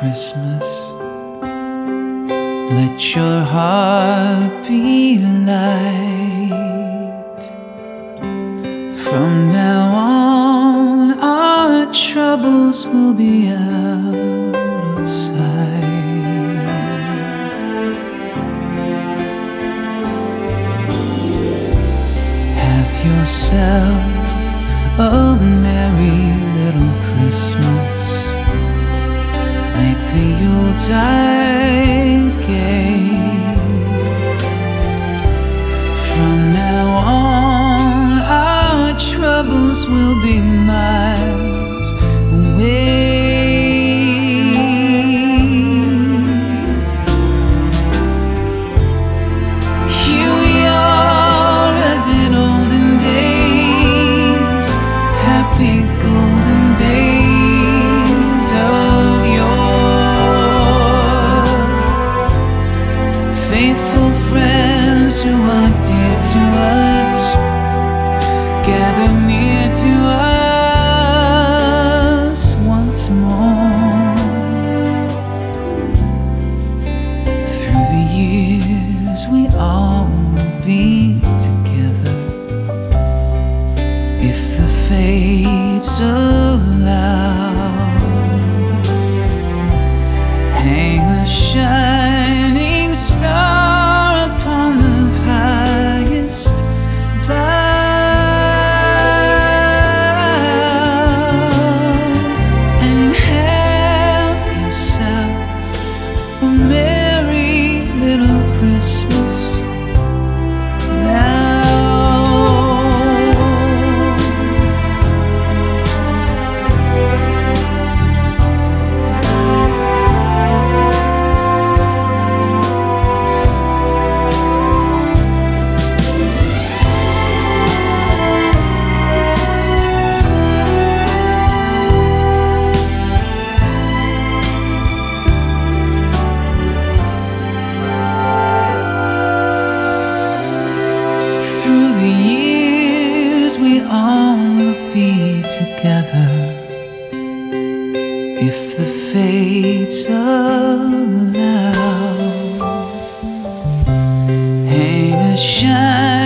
Christmas. Let your heart be light. From now on, our troubles will be out of sight. Have yourself a merry little Christmas. Make the Yuletide gay. From now on, our troubles will be miles away. Here we are as in olden days, happy golden days of yore. Faithful friends who are dear to us, gather near to us once more. Through the years we all will be together, if the fates allow. Hang a shining star upon the highest bough, and have yourself a merry little Christmas now. Through the years we all will be together, if the fates allow. Hang a shine